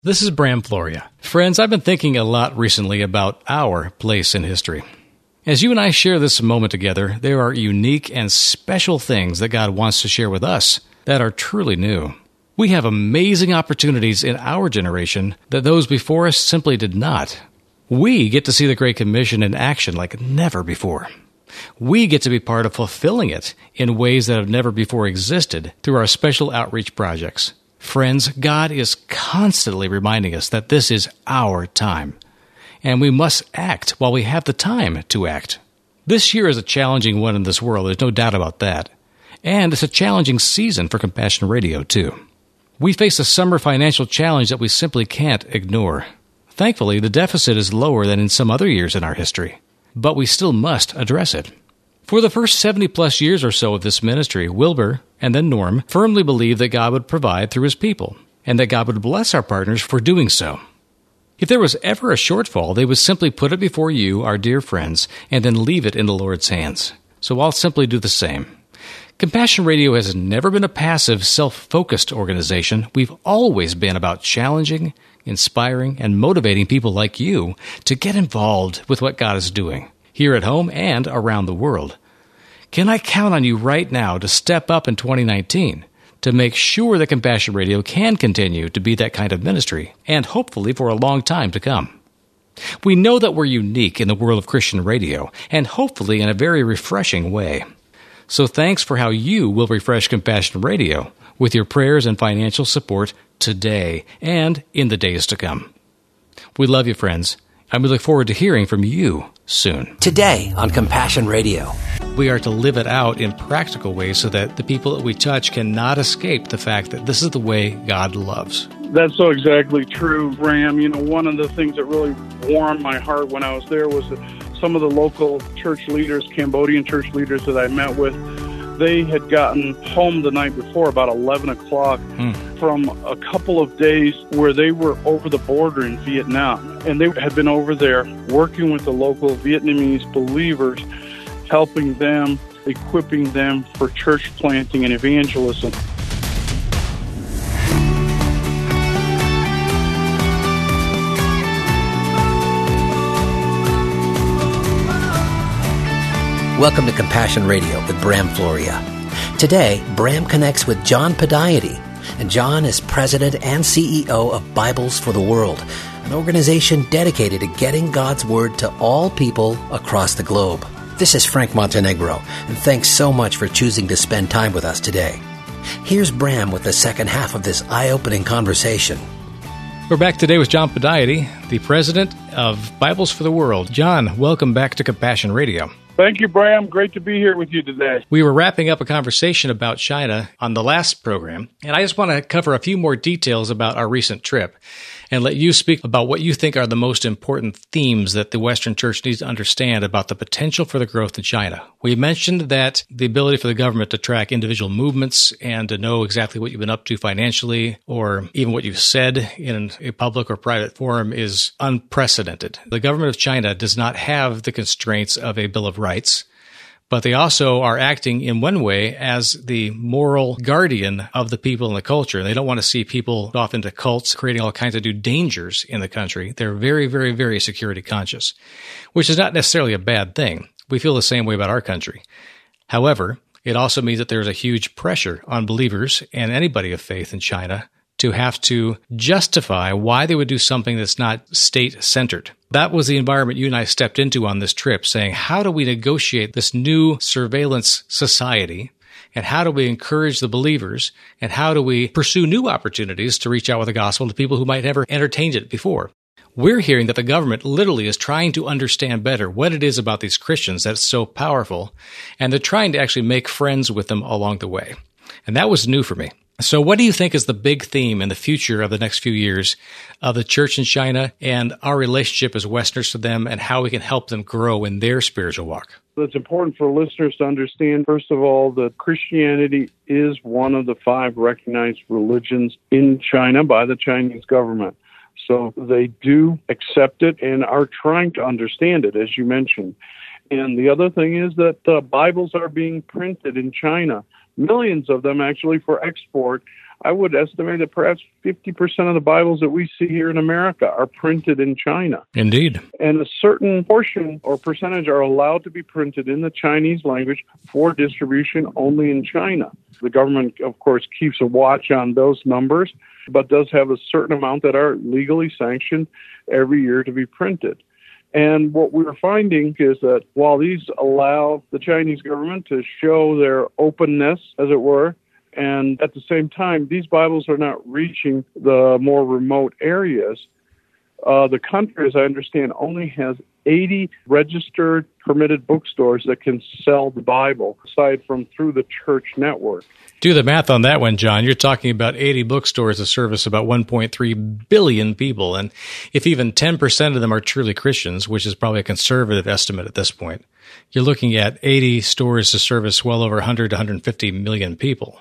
This is Bram Floria. Friends, I've been thinking a lot recently about our place in history. As you and I share this moment together, there are unique and special things that God wants to share with us that are truly new. We have amazing opportunities in our generation that those before us simply did not. We get to see the Great Commission in action like never before. We get to be part of fulfilling it in ways that have never before existed through our special outreach projects. Friends, God is constantly reminding us that this is our time, and we must act while we have the time to act. This year is a challenging one in this world, there's no doubt about that. And it's a challenging season for Compassion Radio, too. We face a summer financial challenge that we simply can't ignore. Thankfully, the deficit is lower than in some other years in our history, but we still must address it. For the first 70-plus years or so of this ministry, Wilbur and then Norm firmly believed that God would provide through His people, and that God would bless our partners for doing so. If there was ever a shortfall, they would simply put it before you, our dear friends, and then leave it in the Lord's hands. So I'll simply do the same. Compassion Radio has never been a passive, self-focused organization. We've always been about challenging, inspiring, and motivating people like you to get involved with what God is doing, here at home and around the world. Can I count on you right now to step up in 2019 to make sure that Compassion Radio can continue to be that kind of ministry, and hopefully for a long time to come? We know that we're unique in the world of Christian radio, and hopefully in a very refreshing way. So thanks for how you will refresh Compassion Radio with your prayers and financial support today and in the days to come. We love you, friends, and we look forward to hearing from you soon. Today on Compassion Radio. We are to live it out in practical ways so that the people that we touch cannot escape the fact that this is the way God loves. That's so exactly true, Bram. You know, one of the things that really warmed my heart when I was there was that some of the local church leaders, Cambodian church leaders that I met with, they had gotten home the night before, about 11 o'clock, from a couple of days where they were over the border in Vietnam. And they had been over there working with the local Vietnamese believers, helping them, equipping them for church planting and evangelism. Welcome to Compassion Radio with Bram Floria. Today, Bram connects with John Padiety, and John is president and CEO of Bibles for the World, an organization dedicated to getting God's Word to all people across the globe. This is Frank Montenegro, and thanks so much for choosing to spend time with us today. Here's Bram with the second half of this eye-opening conversation. We're back today with John Padiety, the president of Bibles for the World. John, welcome back to Compassion Radio. Thank you, Bram. Great to be here with you today. We were wrapping up a conversation about China on the last program, and I just want to cover a few more details about our recent trip and let you speak about what you think are the most important themes that the Western Church needs to understand about the potential for the growth in China. We mentioned that the ability for the government to track individual movements and to know exactly what you've been up to financially or even what you've said in a public or private forum is unprecedented. The government of China does not have the constraints of a Bill of Rights, but they also are acting in one way as the moral guardian of the people and the culture. They don't want to see people off into cults, creating all kinds of new dangers in the country. They're very, very, very security conscious, which is not necessarily a bad thing. We feel the same way about our country. However, it also means that there's a huge pressure on believers and anybody of faith in China to have to justify why they would do something that's not state-centered. That was the environment you and I stepped into on this trip, saying, how do we negotiate this new surveillance society, and how do we encourage the believers, and how do we pursue new opportunities to reach out with the gospel to people who might never entertained it before? We're hearing that the government literally is trying to understand better what it is about these Christians that's so powerful, and they're trying to actually make friends with them along the way. And that was new for me. So what do you think is the big theme in the future of the next few years of the church in China and our relationship as Westerners to them and how we can help them grow in their spiritual walk? It's important for listeners to understand, first of all, that Christianity is one of the 5 recognized religions in China by the Chinese government. So they do accept it and are trying to understand it, as you mentioned. And the other thing is that Bibles are being printed in China. Millions of them, actually, for export I would estimate that perhaps 50% of the Bibles that we see here in America are printed in China. Indeed. And a certain portion or percentage are allowed to be printed in the Chinese language for distribution only in China. The government, of course, keeps a watch on those numbers, but does have a certain amount that are legally sanctioned every year to be printed. And what we're finding is that while these allow the Chinese government to show their openness, as it were, and at the same time, these Bibles are not reaching the more remote areas. The country, as I understand, only has 80 registered, permitted bookstores that can sell the Bible, aside from through the church network. Do the math on that one, John. You're talking about 80 bookstores that service about 1.3 billion people. And if even 10% of them are truly Christians, which is probably a conservative estimate at this point, you're looking at 80 stores to service well over 100 to 150 million people.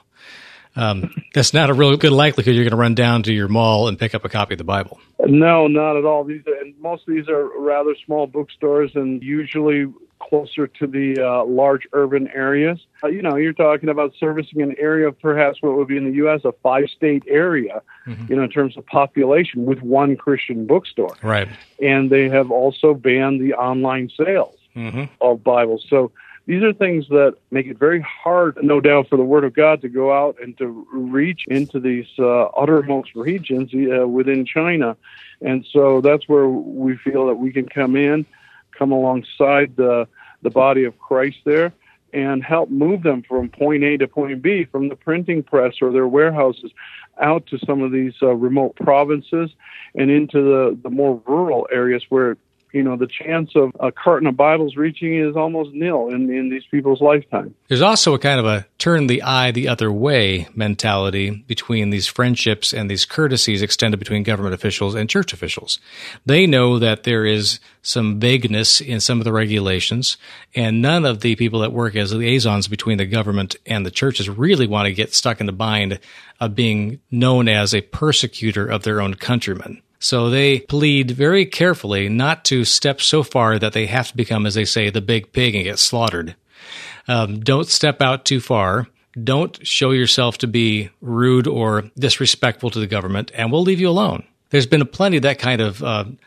That's not a real good likelihood you're going to run down to your mall and pick up a copy of the Bible. No, not at all. Most of these are rather small bookstores and usually closer to the large urban areas. You're talking about servicing an area of perhaps what would be in the U.S. a 5-state area, in terms of population with one Christian bookstore. Right. And they have also banned the online sales of Bibles. So these are things that make it very hard, no doubt, for the Word of God to go out and to reach into these uttermost regions within China. And so that's where we feel that we can come alongside the body of Christ there and help move them from point A to point B, from the printing press or their warehouses out to some of these remote provinces and into the more rural areas where the chance of a carton of Bibles reaching is almost nil in these people's lifetime. There's also a kind of a turn the eye the other way mentality between these friendships and these courtesies extended between government officials and church officials. They know that there is some vagueness in some of the regulations, and none of the people that work as liaisons between the government and the churches really want to get stuck in the bind of being known as a persecutor of their own countrymen. So they plead very carefully not to step so far that they have to become, as they say, the big pig and get slaughtered. Don't step out too far. Don't show yourself to be rude or disrespectful to the government, and we'll leave you alone. There's been plenty of that kind of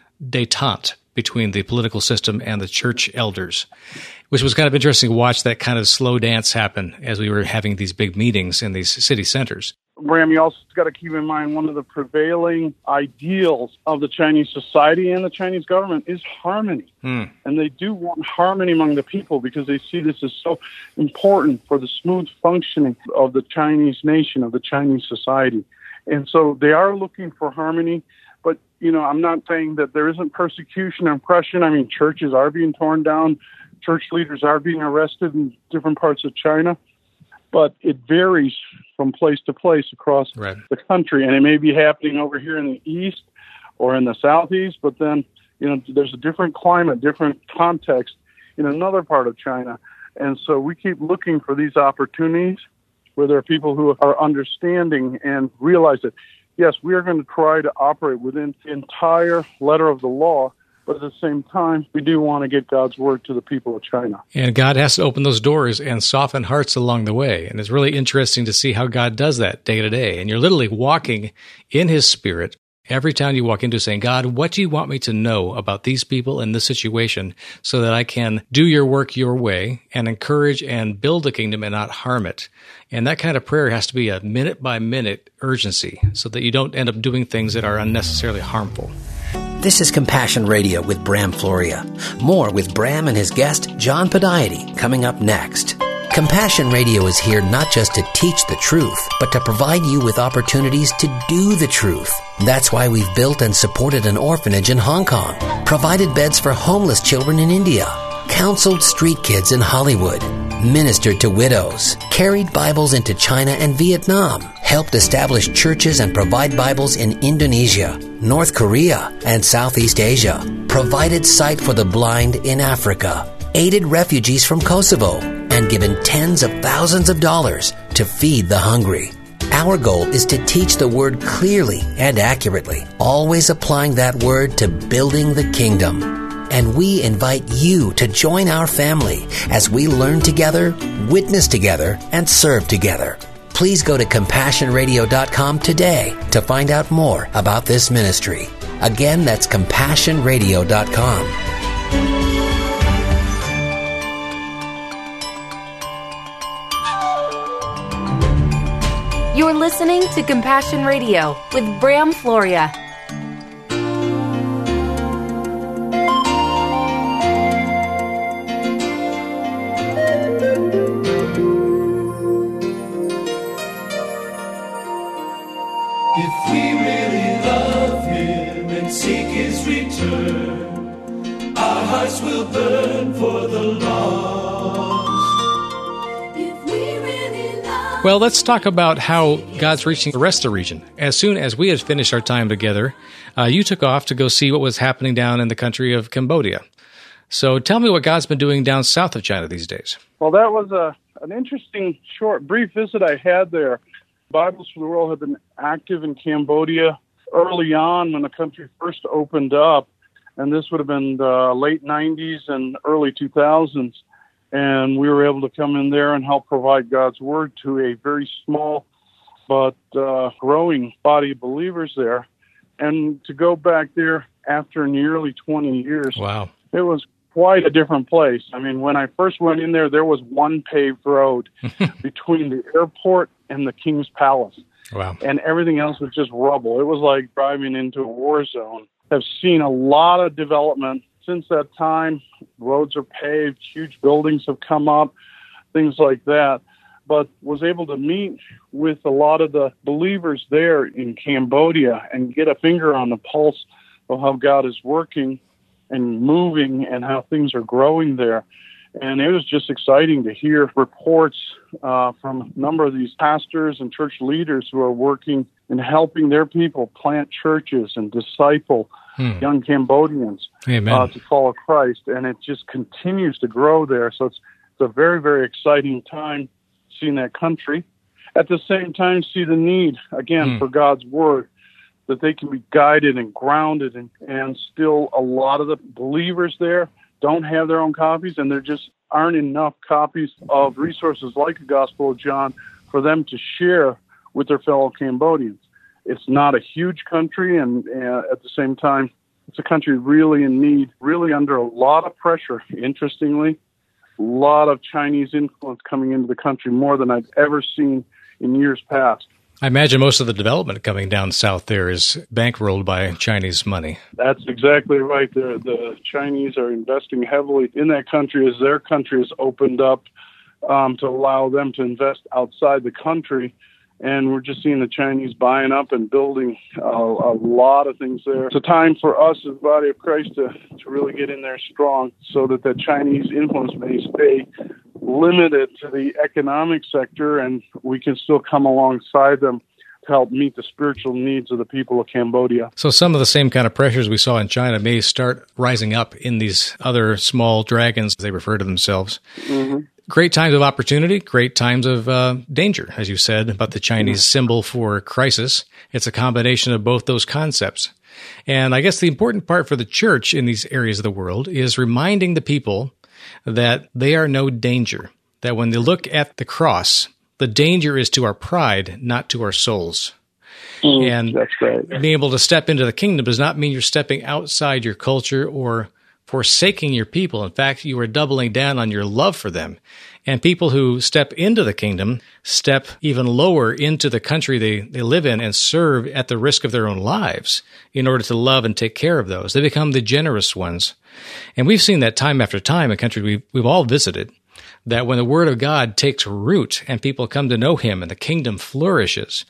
détente between the political system and the church elders, which was kind of interesting to watch that kind of slow dance happen as we were having these big meetings in these city centers. Bram, you also got to keep in mind one of the prevailing ideals of the Chinese society and the Chinese government is harmony. And they do want harmony among the people because they see this as so important for the smooth functioning of the Chinese nation, of the Chinese society. And so they are looking for harmony. But, I'm not saying that there isn't persecution and oppression. I mean, churches are being torn down. Church leaders are being arrested in different parts of China. But it varies from place to place across the country. And it may be happening over here in the east or in the southeast, but then, there's a different climate, different context in another part of China. And so we keep looking for these opportunities where there are people who are understanding and realize that, yes, we are going to try to operate within the entire letter of the law, but at the same time, we do want to get God's word to the people of China. And God has to open those doors and soften hearts along the way. And it's really interesting to see how God does that day to day. And you're literally walking in His Spirit every time you walk into saying, God, what do you want me to know about these people in this situation so that I can do your work your way and encourage and build the kingdom and not harm it? And that kind of prayer has to be a minute-by-minute urgency so that you don't end up doing things that are unnecessarily harmful. This is Compassion Radio with Bram Floria. More with Bram and his guest, John Podiety, coming up next. Compassion Radio is here not just to teach the truth, but to provide you with opportunities to do the truth. That's why we've built and supported an orphanage in Hong Kong, provided beds for homeless children in India, counseled street kids in Hollywood, ministered to widows, carried Bibles into China and Vietnam, helped establish churches and provide Bibles in Indonesia, North Korea, and Southeast Asia, provided sight for the blind in Africa, aided refugees from Kosovo, and given tens of thousands of dollars to feed the hungry. Our goal is to teach the Word clearly and accurately, always applying that Word to building the kingdom. And we invite you to join our family as we learn together, witness together, and serve together. Please go to CompassionRadio.com today to find out more about this ministry. Again, that's CompassionRadio.com. You're listening to Compassion Radio with Bram Floria. If we really love Him and seek His return, our hearts will burn for the lost. If we really love Well, let's talk about how God's reaching the rest of the region. As soon as we had finished our time together, you took off to go see what was happening down in the country of Cambodia. So tell me what God's been doing down south of China these days. Well, that was an interesting, short, brief visit I had there. Bibles for the World have been active in Cambodia early on when the country first opened up, and this would have been the late 90s and early 2000s. And we were able to come in there and help provide God's Word to a very small but growing body of believers there. And to go back there after nearly 20 years, Wow. it was quite a different place. I mean, when I first went in there was one paved road between the airport and the King's Palace. Wow. And everything else was just rubble. It was like driving into a war zone. I've seen a lot of development since that time. Roads are paved, huge buildings have come up, things like that. But was able to meet with a lot of the believers there in Cambodia and get a finger on the pulse of how God is working and moving and how things are growing there. And it was just exciting to hear reports from a number of these pastors and church leaders who are working and helping their people plant churches and disciple young Cambodians to follow Christ. And it just continues to grow there. So it's a very, very exciting time seeing that country. At the same time, see the need, again, for God's Word, that they can be guided and grounded, and still a lot of the believers there don't have their own copies, and there just aren't enough copies of resources like the Gospel of John for them to share with their fellow Cambodians. It's not a huge country, and at the same time, it's a country really in need, really under a lot of pressure. Interestingly, a lot of Chinese influence coming into the country, more than I've ever seen in years past. I imagine most of the development coming down south there is bankrolled by Chinese money. That's exactly right. The Chinese are investing heavily in that country as their country has opened up to allow them to invest outside the country. And we're just seeing the Chinese buying up and building a lot of things there. It's a time for us as the body of Christ to really get in there strong so that the Chinese influence may stay limited to the economic sector, and we can still come alongside them to help meet the spiritual needs of the people of Cambodia. So some of the same kind of pressures we saw in China may start rising up in these other small dragons, as they refer to themselves. Mm-hmm. Great times of opportunity, great times of danger, as you said, about the Chinese symbol for crisis. It's a combination of both those concepts. And I guess the important part for the church in these areas of the world is reminding the people that they are no danger, that when they look at the cross, the danger is to our pride, not to our souls. And that's right. Being able to step into the kingdom does not mean you're stepping outside your culture or forsaking your people. In fact, you are doubling down on your love for them. And people who step into the kingdom step even lower into the country they live in and serve at the risk of their own lives in order to love and take care of those. They become the generous ones. And we've seen that time after time in countries we've all visited, that when the Word of God takes root and people come to know Him and the kingdom flourishes,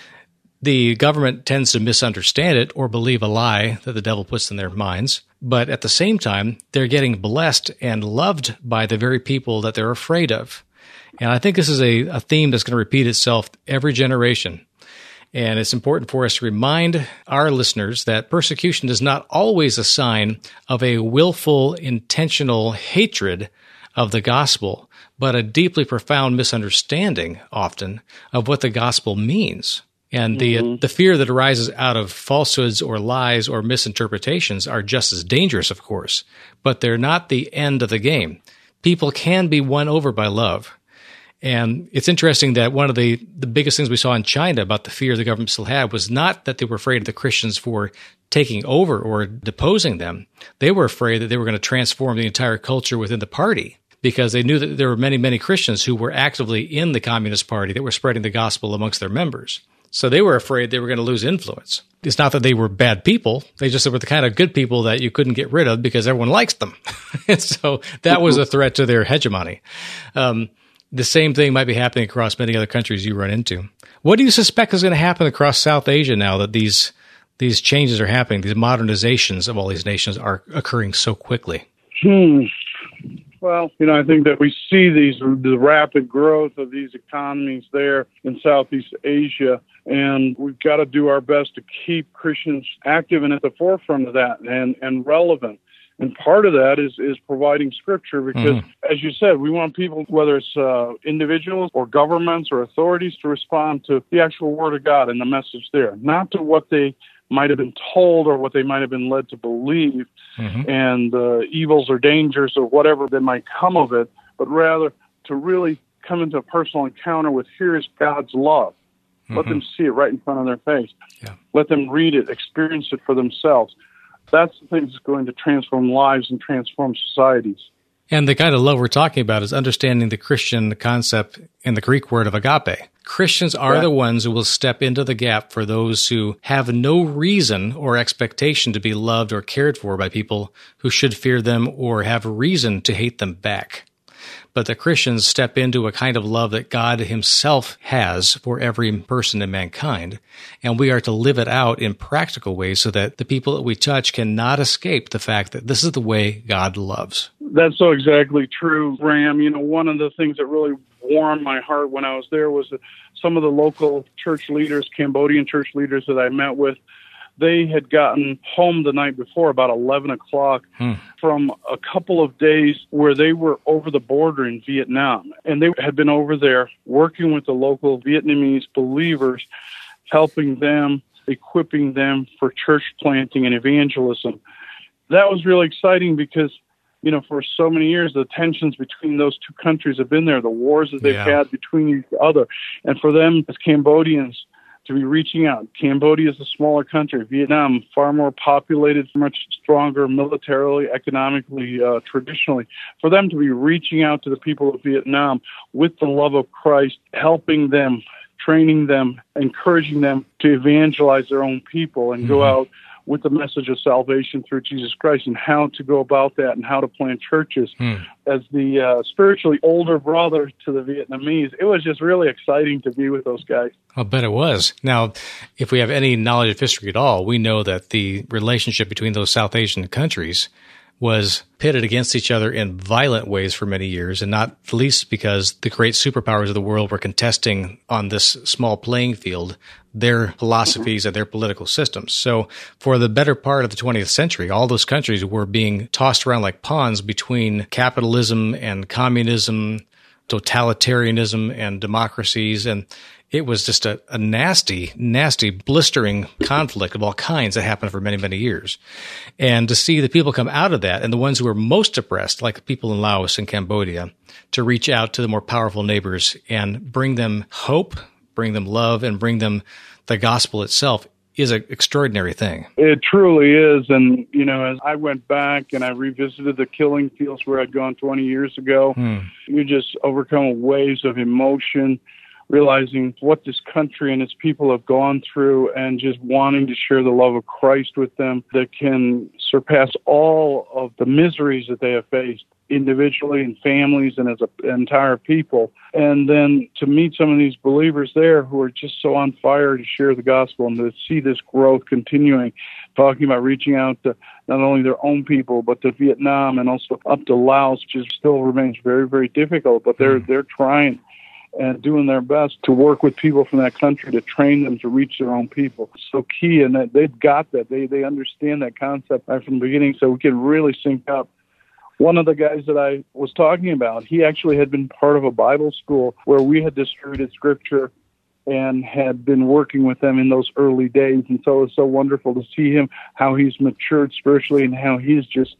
the government tends to misunderstand it or believe a lie that the devil puts in their minds. But at the same time, they're getting blessed and loved by the very people that they're afraid of. And I think this is a theme that's going to repeat itself every generation. And it's important for us to remind our listeners that persecution is not always a sign of a willful, intentional hatred of the gospel, but a deeply profound misunderstanding, often, of what the gospel means. And the fear that arises out of falsehoods or lies or misinterpretations are just as dangerous, of course, but they're not the end of the game. People can be won over by love. And it's interesting that one of the biggest things we saw in China about the fear the government still had was not that they were afraid of the Christians for taking over or deposing them. They were afraid that they were going to transform the entire culture within the party, because they knew that there were many, many Christians who were actively in the Communist Party that were spreading the gospel amongst their members. So they were afraid they were going to lose influence. It's not that they were bad people. They just were the kind of good people that you couldn't get rid of because everyone likes them. And so that was a threat to their hegemony. The same thing might be happening across many other countries you run into. What do you suspect is going to happen across South Asia now that these changes are happening, these modernizations of all these nations are occurring so quickly? Well, I think that we see the rapid growth of these economies there in Southeast Asia, and we've got to do our best to keep Christians active and at the forefront of that and relevant. And part of that is providing Scripture because, as you said, we want people, whether it's individuals or governments or authorities, to respond to the actual Word of God and the message there, not to what they might have been told or what they might have been led to believe, and evils or dangers or whatever that might come of it, but rather to really come into a personal encounter with, here's God's love. Let them see it right in front of their face. Yeah. Let them read it, experience it for themselves. That's the thing that's going to transform lives and transform societies. And the kind of love we're talking about is understanding the Christian concept in the Greek word of agape. Christians are the ones who will step into the gap for those who have no reason or expectation to be loved or cared for by people who should fear them or have reason to hate them back. But the Christians step into a kind of love that God himself has for every person in mankind, and we are to live it out in practical ways so that the people that we touch cannot escape the fact that this is the way God loves. That's so exactly true, Ram. One of the things that really warmed my heart when I was there was that some of the local church leaders, Cambodian church leaders that I met with, they had gotten home the night before, about 11 o'clock, from a couple of days where they were over the border in Vietnam. And they had been over there working with the local Vietnamese believers, helping them, equipping them for church planting and evangelism. That was really exciting because, for so many years, the tensions between those two countries have been there, the wars that they've had between each other. And for them as Cambodians, to be reaching out. Cambodia is a smaller country. Vietnam, far more populated, much stronger militarily, economically, traditionally. For them to be reaching out to the people of Vietnam with the love of Christ, helping them, training them, encouraging them to evangelize their own people and go out with the message of salvation through Jesus Christ, and how to go about that and how to plant churches. As the spiritually older brother to the Vietnamese, it was just really exciting to be with those guys. I'll bet it was. Now, if we have any knowledge of history at all, we know that the relationship between those South Asian countries was pitted against each other in violent ways for many years, and not least because the great superpowers of the world were contesting on this small playing field their philosophies and their political systems. So for the better part of the 20th century, all those countries were being tossed around like pawns between capitalism and communism, totalitarianism and democracies, and it was just a nasty, nasty, blistering conflict of all kinds that happened for many, many years. And to see the people come out of that, and the ones who were most oppressed, like the people in Laos and Cambodia, to reach out to the more powerful neighbors and bring them hope, bring them love, and bring them the gospel itself is an extraordinary thing. It truly is. And, as I went back and I revisited the killing fields where I'd gone 20 years ago, you just overcome waves of emotion, realizing what this country and its people have gone through and just wanting to share the love of Christ with them that can surpass all of the miseries that they have faced individually and families and as an entire people. And then to meet some of these believers there who are just so on fire to share the gospel and to see this growth continuing, talking about reaching out to not only their own people, but to Vietnam and also up to Laos, which still remains very, very difficult, but they're trying and doing their best to work with people from that country to train them to reach their own people. It's so key, and that they've got that. They understand that concept right from the beginning, so we can really sync up. One of the guys that I was talking about, he actually had been part of a Bible school where we had distributed Scripture and had been working with them in those early days. And so it was so wonderful to see him, how he's matured spiritually and how he's just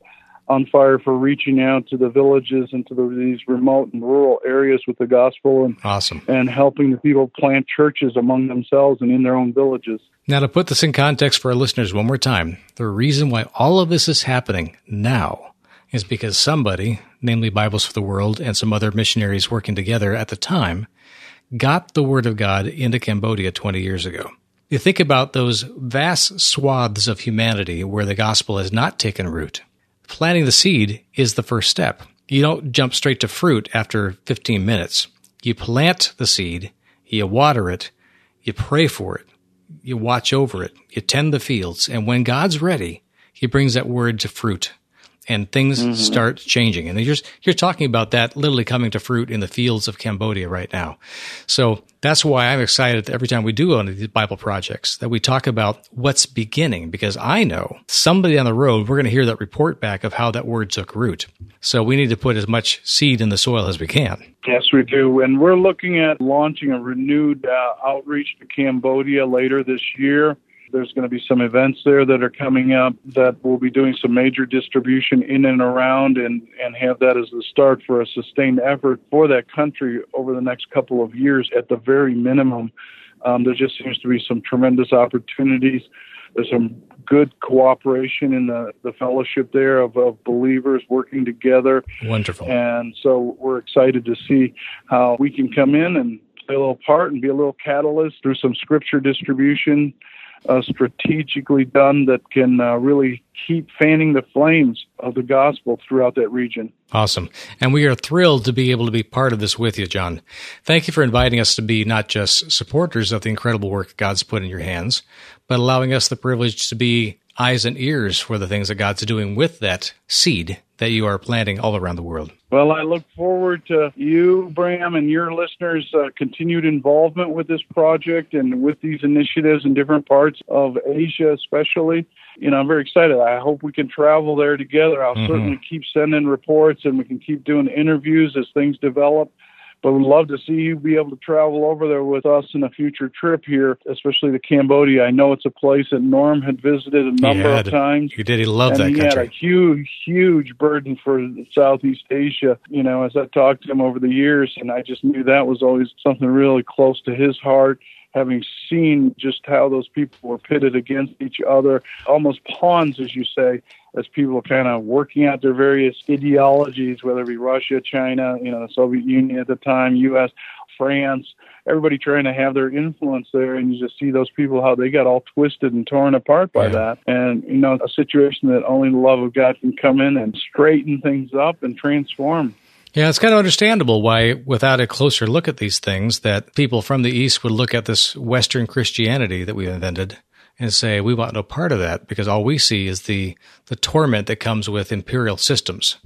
on fire for reaching out to the villages and to these remote and rural areas with the gospel, and awesome, and helping the people plant churches among themselves and in their own villages. Now, to put this in context for our listeners one more time, the reason why all of this is happening now is because somebody, namely Bibles for the World and some other missionaries working together at the time, got the Word of God into Cambodia 20 years ago. You think about those vast swaths of humanity where the gospel has not taken root. Planting the seed is the first step. You don't jump straight to fruit after 15 minutes. You plant the seed, you water it, you pray for it, you watch over it, you tend the fields, and when God's ready, He brings that word to fruit, and things start changing. And you're talking about that literally coming to fruit in the fields of Cambodia right now. So that's why I'm excited every time we do one of these Bible projects that we talk about what's beginning, because I know somebody down the road, we're going to hear that report back of how that word took root. So we need to put as much seed in the soil as we can. Yes, we do. And we're looking at launching a renewed outreach to Cambodia later this year. There's going to be some events there that are coming up that we'll be doing some major distribution in and around, and have that as the start for a sustained effort for that country over the next couple of years at the very minimum. There just seems to be some tremendous opportunities. There's some good cooperation in the fellowship there of believers working together. Wonderful. And so we're excited to see how we can come in and play a little part and be a little catalyst through some scripture distribution strategically done that can really keep fanning the flames of the gospel throughout that region. Awesome. And we are thrilled to be able to be part of this with you, John. Thank you for inviting us to be not just supporters of the incredible work God's put in your hands, but allowing us the privilege to be eyes and ears for the things that God's doing with that seed that you are planting all around the world. Well, I look forward to you, Bram, and your listeners' continued involvement with this project and with these initiatives in different parts of Asia especially. You know, I'm very excited. I hope we can travel there together. I'll certainly keep sending reports, and we can keep doing interviews as things develop. But we'd love to see you be able to travel over there with us in a future trip here, especially to Cambodia. I know it's a place that Norm had visited a number of times. He did. He loved that country. He had a huge, huge burden for Southeast Asia, you know, as I talked to him over the years. And I just knew that was always something really close to his heart, having seen just how those people were pitted against each other, almost pawns, as you say, as people are kind of working out their various ideologies, whether it be Russia, China, you know, the Soviet Union at the time, U.S., France, everybody trying to have their influence there. And you just see those people, how they got all twisted and torn apart by that. And, you know, a situation that only the love of God can come in and straighten things up and transform. Yeah, it's kind of understandable why, without a closer look at these things, that people from the East would look at this Western Christianity that we invented and say, we want no part of that, because all we see is the torment that comes with imperial systems.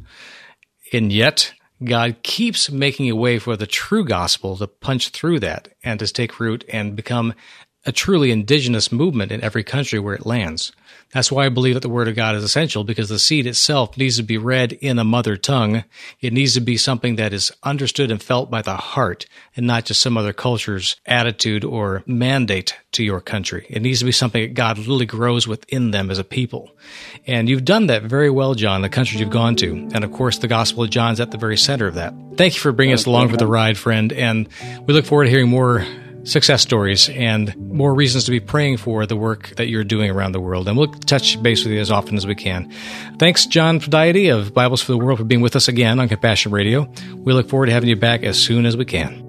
And yet, God keeps making a way for the true gospel to punch through that and to take root and become a truly indigenous movement in every country where it lands. That's why I believe that the Word of God is essential, because the seed itself needs to be read in a mother tongue. It needs to be something that is understood and felt by the heart, and not just some other culture's attitude or mandate to your country. It needs to be something that God really grows within them as a people. And you've done that very well, John, the countries you've gone to. And of course, the Gospel of John's at the very center of that. Thank you for bringing us along for the ride, friend. And we look forward to hearing more success stories and more reasons to be praying for the work that you're doing around the world. And we'll touch base with you as often as we can. Thanks, John Padiety of Bibles for the World, for being with us again on Compassion Radio. We look forward to having you back as soon as we can.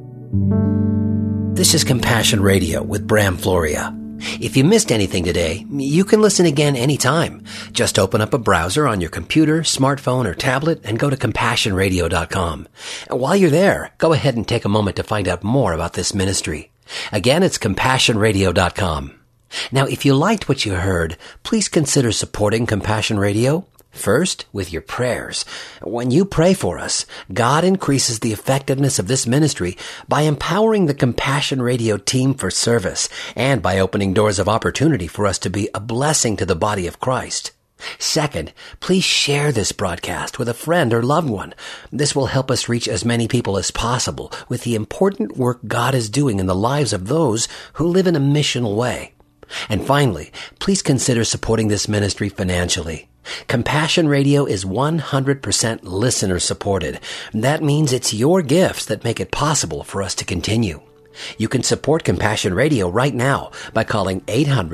This is Compassion Radio with Bram Floria. If you missed anything today, you can listen again anytime. Just open up a browser on your computer, smartphone, or tablet and go to CompassionRadio.com. And while you're there, go ahead and take a moment to find out more about this ministry. Again, it's CompassionRadio.com. Now, if you liked what you heard, please consider supporting Compassion Radio. First, with your prayers. When you pray for us, God increases the effectiveness of this ministry by empowering the Compassion Radio team for service and by opening doors of opportunity for us to be a blessing to the body of Christ. Second, please share this broadcast with a friend or loved one. This will help us reach as many people as possible with the important work God is doing in the lives of those who live in a missional way. And finally, please consider supporting this ministry financially. Compassion Radio is 100% listener supported. That means it's your gifts that make it possible for us to continue. You can support Compassion Radio right now by calling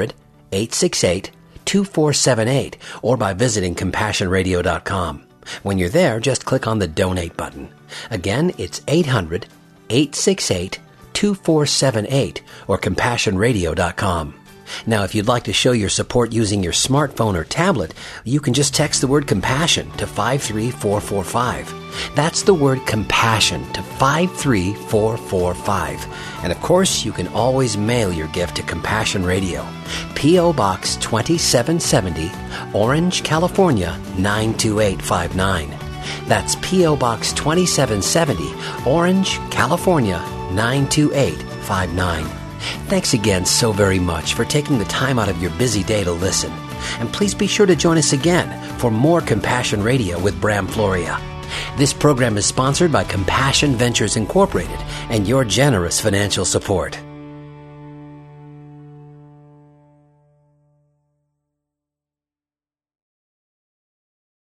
800-868-2478 or by visiting CompassionRadio.com. When you're there, just click on the Donate button. Again, it's 800-868-2478 or CompassionRadio.com. Now, if you'd like to show your support using your smartphone or tablet, you can just text the word compassion to 53445. That's the word compassion to 53445. And of course, you can always mail your gift to Compassion Radio, P.O. Box 2770, Orange, California 92859. That's P.O. Box 2770, Orange, California 92859. Thanks again so very much for taking the time out of your busy day to listen. And please be sure to join us again for more Compassion Radio with Bram Floria. This program is sponsored by Compassion Ventures Incorporated and your generous financial support.